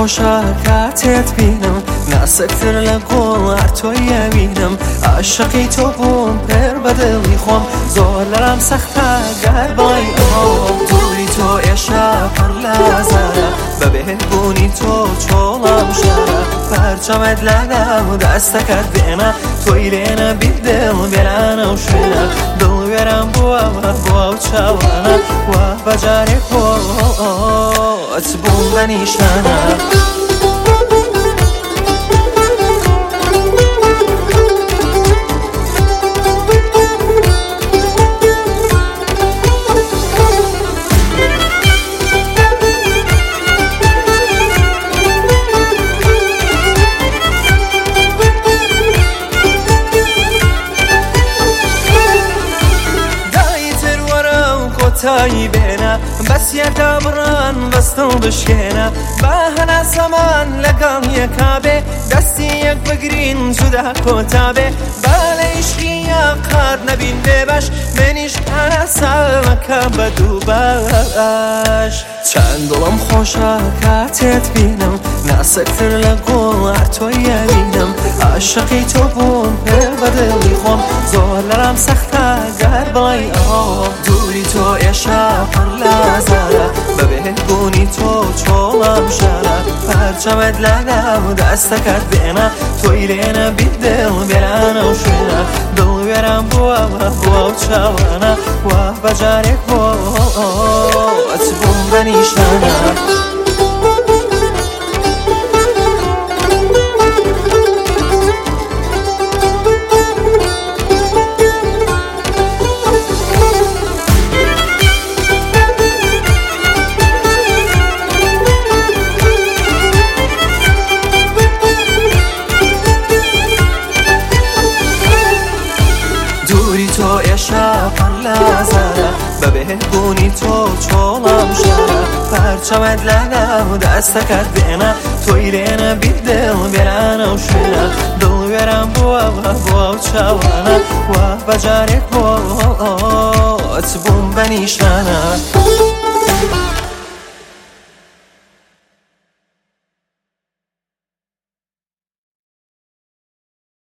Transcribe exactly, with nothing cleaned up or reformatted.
خۆشە کاتێت بینم ناسەکتر لە گۆڵار تۆیە بینم عاشقی تۆ بووم پێر بەدڵی خۆم زۆر لەرام سەختە گەر بڵی ئەوە دووری تۆ ئێشە پڕ لازارە بە بێبوونی تۆ چۆڵام شارە پەرچەمت لەگەڵ دەستەکەت بێنە تۆی لێنە بیر دڵ بێرانە و شوێنە دڵ وێران بووە بۆ ئەو چاوانە وا بەجارێک بۆت بووم بە نیشانە تایی بێنە بەس یەکە بڕان بەستڵ بشکێنە با هەنا زەمان لەگەڵ یەکا بێ دەستی یەک بگرین جودا کۆتا بێ با لە عیشقی یاقات نەبین بێبەش منیش هەساڵەکە بە دوو باش چەند دڵم خۆشە کاتێت بینم ناسەکتر لە گۆڵار تۆیە بینم عاشقی تۆ بووم پێر بەدڵی خۆم زۆر لەرام سەختە گەر بڵی ئەوە دووری تۆ ئێشە پڕ لازارە بە بێبوونی تۆ چۆڵام شارە پەرچەمت لەگەڵ دەستەکەت بێنە تۆی لێنە بیر دڵ بێرانە و شوێنە دڵ وێران بووە بۆ ئەو چاوانە وا بەجارێک بۆت بووم بە نیشانە تۆ ئێشە پڕ لازارە بە بێبوونی تۆ چۆڵام شارە پەرچەمت لەگەڵ دەستەکەت بێنە تۆی لێنە بیر دڵ بێرانە و شوێنە دڵ وێران بووە بۆ ئەو چاوانە وا بەجارێک بۆت بووم بە نیشانە